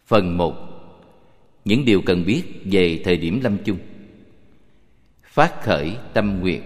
Phần 1. Những điều cần biết về thời điểm lâm chung. Phát khởi tâm nguyện.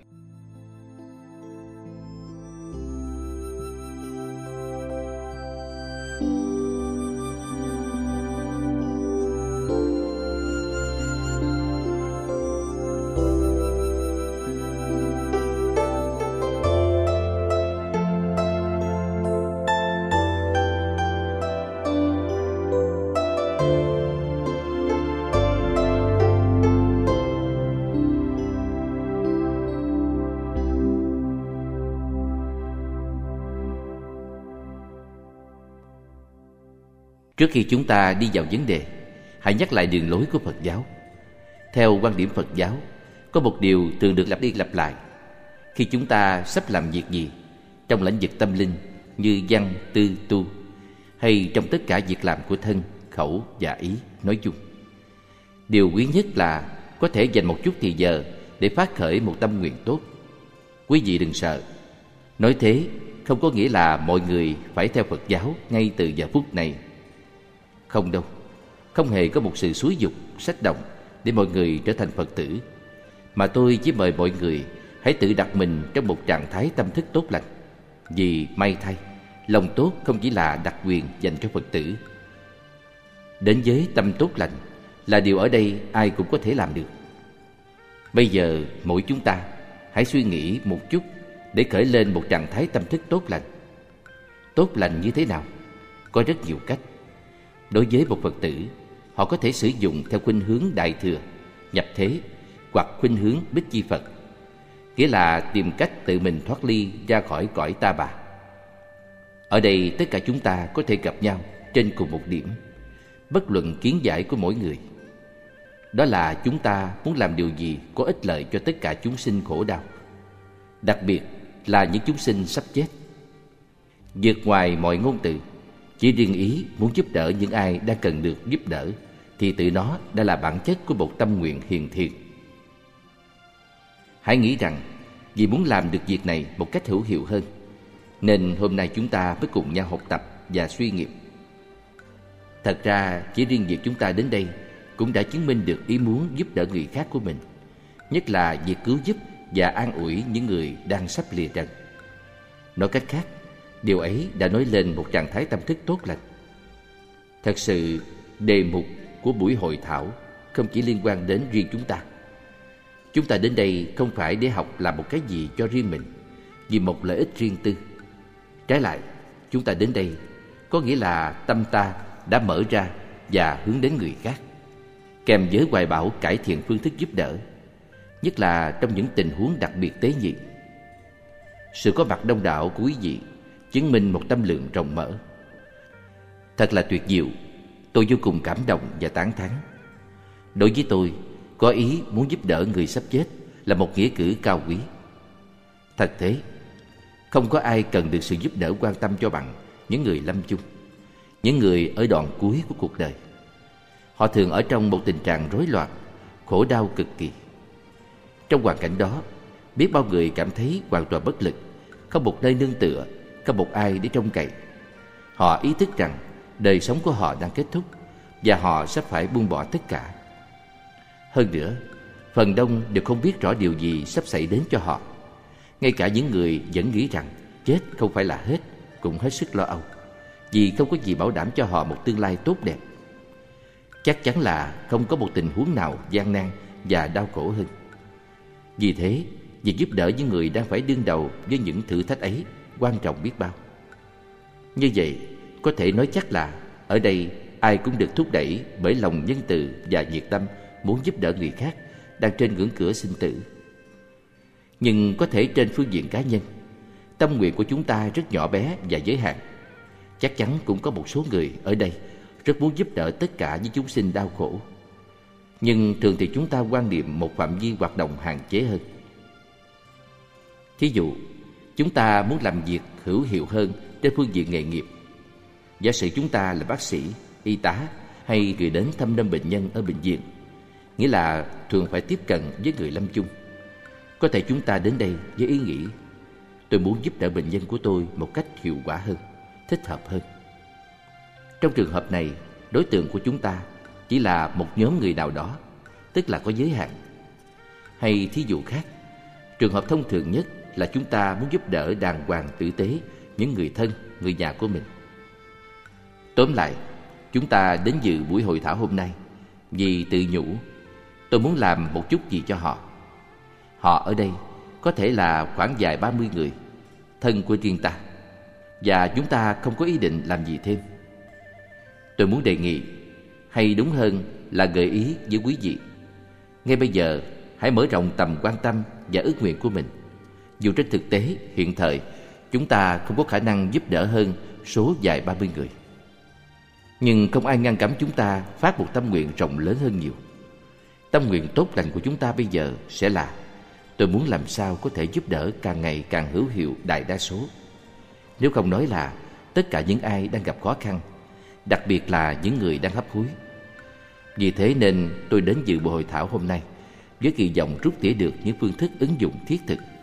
Trước khi chúng ta đi vào vấn đề, hãy nhắc lại đường lối của Phật giáo. Theo quan điểm Phật giáo, có một điều thường được lặp đi lặp lại khi chúng ta sắp làm việc gì trong lĩnh vực tâm linh như văn, tư, tu, hay trong tất cả việc làm của thân, khẩu và ý nói chung. Điều quý nhất là có thể dành một chút thời giờ để phát khởi một tâm nguyện tốt. Quý vị đừng sợ. Nói thế không có nghĩa là mọi người phải theo Phật giáo ngay từ giờ phút này. Không đâu. Không hề có một sự xúi giục, xách động để mọi người trở thành Phật tử, mà tôi chỉ mời mọi người hãy tự đặt mình trong một trạng thái tâm thức tốt lành. Vì may thay, lòng tốt không chỉ là đặc quyền dành cho Phật tử. Đến với tâm tốt lành là điều ở đây ai cũng có thể làm được. Bây giờ mỗi chúng ta hãy suy nghĩ một chút để khởi lên một trạng thái tâm thức tốt lành. Tốt lành như thế nào? Có rất nhiều cách. Đối với một Phật tử, họ có thể sử dụng theo khuynh hướng Đại Thừa, nhập thế, hoặc khuynh hướng Bích Chi Phật, nghĩa là tìm cách tự mình thoát ly ra khỏi cõi ta bà. Ở đây tất cả chúng ta có thể gặp nhau trên cùng một điểm, bất luận kiến giải của mỗi người. Đó là chúng ta muốn làm điều gì có ích lợi cho tất cả chúng sinh khổ đau, đặc biệt là những chúng sinh sắp chết. Vượt ngoài mọi ngôn từ, chỉ riêng ý muốn giúp đỡ những ai đang cần được giúp đỡ thì tự nó đã là bản chất của một tâm nguyện hiền thiện. Hãy nghĩ rằng vì muốn làm được việc này một cách hữu hiệu hơn, nên hôm nay chúng ta mới cùng nhau học tập và suy nghiệm. Thật ra chỉ riêng việc chúng ta đến đây cũng đã chứng minh được ý muốn giúp đỡ người khác của mình, nhất là việc cứu giúp và an ủi những người đang sắp lìa trần. Nói cách khác, điều ấy đã nói lên một trạng thái tâm thức tốt lành. Thật sự, đề mục của buổi hội thảo không chỉ liên quan đến riêng chúng ta. Chúng ta đến đây không phải để học làm một cái gì cho riêng mình, vì một lợi ích riêng tư. Trái lại, chúng ta đến đây có nghĩa là tâm ta đã mở ra và hướng đến người khác, kèm với hoài bão cải thiện phương thức giúp đỡ, nhất là trong những tình huống đặc biệt tế nhị. Sự có mặt đông đảo của quý vị chứng minh một tâm lượng rộng mở. Thật là tuyệt diệu. Tôi vô cùng cảm động và tán thán. Đối với tôi, có ý muốn giúp đỡ người sắp chết là một nghĩa cử cao quý. Thật thế, không có ai cần được sự giúp đỡ quan tâm cho bằng những người lâm chung, những người ở đoạn cuối của cuộc đời. Họ thường ở trong một tình trạng rối loạn, khổ đau cực kỳ. Trong hoàn cảnh đó, biết bao người cảm thấy hoàn toàn bất lực, không một nơi nương tựa, không một ai để trông cậy. Họ ý thức rằng đời sống của họ đang kết thúc và họ sắp phải buông bỏ tất cả. Hơn nữa, phần đông đều không biết rõ điều gì sắp xảy đến cho họ. Ngay cả những người vẫn nghĩ rằng chết không phải là hết cũng hết sức lo âu, vì không có gì bảo đảm cho họ một tương lai tốt đẹp. Chắc chắn là không có một tình huống nào gian nan và đau khổ hơn. Vì thế, việc giúp đỡ những người đang phải đương đầu với những thử thách ấy quan trọng biết bao. Như vậy, có thể nói chắc là ở đây ai cũng được thúc đẩy bởi lòng nhân từ và nhiệt tâm muốn giúp đỡ người khác đang trên ngưỡng cửa sinh tử. Nhưng có thể trên phương diện cá nhân, tâm nguyện của chúng ta rất nhỏ bé và giới hạn. Chắc chắn cũng có một số người ở đây rất muốn giúp đỡ tất cả những chúng sinh đau khổ. Nhưng thường thì chúng ta quan niệm một phạm vi hoạt động hạn chế hơn. Thí dụ, chúng ta muốn làm việc hữu hiệu hơn trên phương diện nghề nghiệp. Giả sử chúng ta là bác sĩ, y tá hay người đến thăm năm bệnh nhân ở bệnh viện, nghĩa là thường phải tiếp cận với người lâm chung. Có thể chúng ta đến đây với ý nghĩ tôi muốn giúp đỡ bệnh nhân của tôi một cách hiệu quả hơn, thích hợp hơn. Trong trường hợp này, đối tượng của chúng ta chỉ là một nhóm người nào đó, tức là có giới hạn. Hay thí dụ khác, trường hợp thông thường nhất là chúng ta muốn giúp đỡ đàng hoàng tử tế những người thân, người nhà của mình. Tóm lại, chúng ta đến dự buổi hội thảo hôm nay vì tự nhủ tôi muốn làm một chút gì cho họ. Họ ở đây có thể là khoảng vài 30 người, thân của riêng ta, và chúng ta không có ý định làm gì thêm. Tôi muốn đề nghị, hay đúng hơn là gợi ý với quý vị, ngay bây giờ hãy mở rộng tầm quan tâm và ước nguyện của mình. Dù trên thực tế hiện thời chúng ta không có khả năng giúp đỡ hơn số vài 30 người, nhưng không ai ngăn cấm chúng ta phát một tâm nguyện rộng lớn hơn nhiều. Tâm nguyện tốt lành của chúng ta bây giờ sẽ là: tôi muốn làm sao có thể giúp đỡ càng ngày càng hữu hiệu đại đa số, nếu không nói là tất cả những ai đang gặp khó khăn, đặc biệt là những người đang hấp hối. Vì thế nên tôi đến dự buổi hội thảo hôm nay với kỳ vọng rút tỉa được những phương thức ứng dụng thiết thực